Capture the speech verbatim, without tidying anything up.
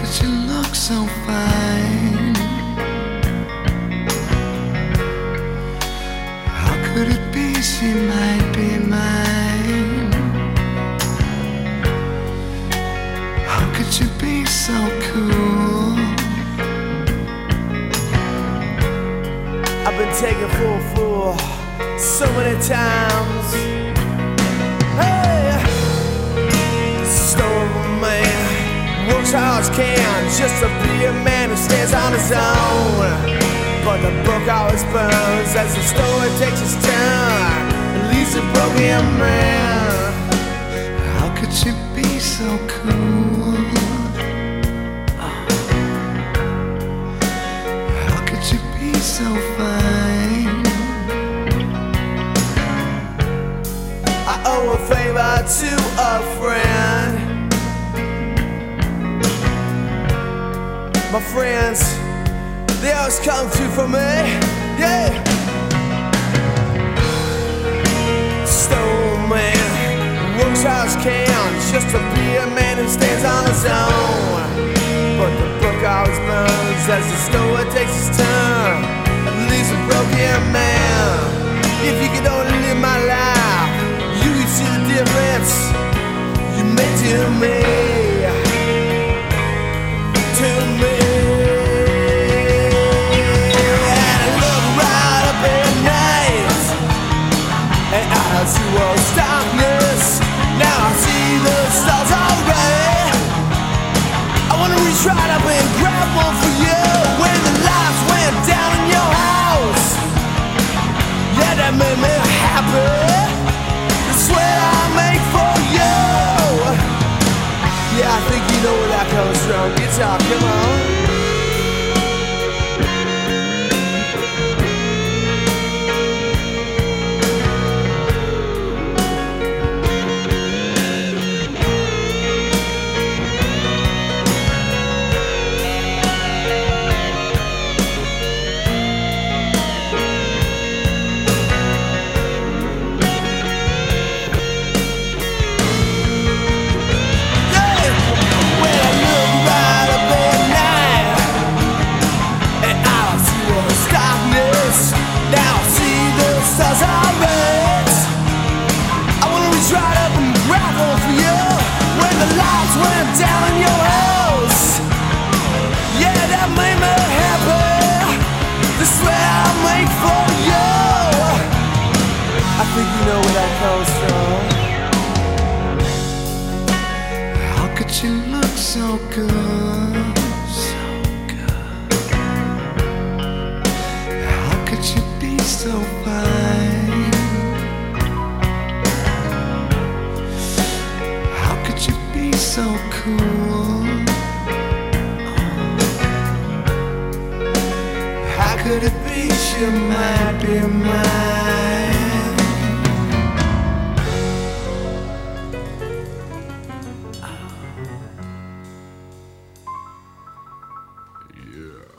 could you look so fine? How could it be she might be mine? How could you be so cool? I've been taken for a fool so many times. Hey, stone man works hard as can just to be a man who stands on his own. But the book always burns as the story takes its turn and leaves a broken man. How could you be so cool? How could you be so fine? I owe a favor to a friend. My friends, they always come through for me, yeah. Stone man works hard as can just to be a man who stands on his own. But the book always burns as the story takes its turn and leaves a broken man. If you could only live my life, you could see the difference you made to me, to me. As you was darkness, now I see the stars already. I wanna reach right up and grab one for you when the lights went down in your house. Yeah, that made me happy. That's what I make for you. Yeah, I think you know where that comes from. Guitar, come on. I think you know where that comes from. How could you look so good, so good? How could you be so fine? How could you be so cool? How could it be she might be mine? Yeah.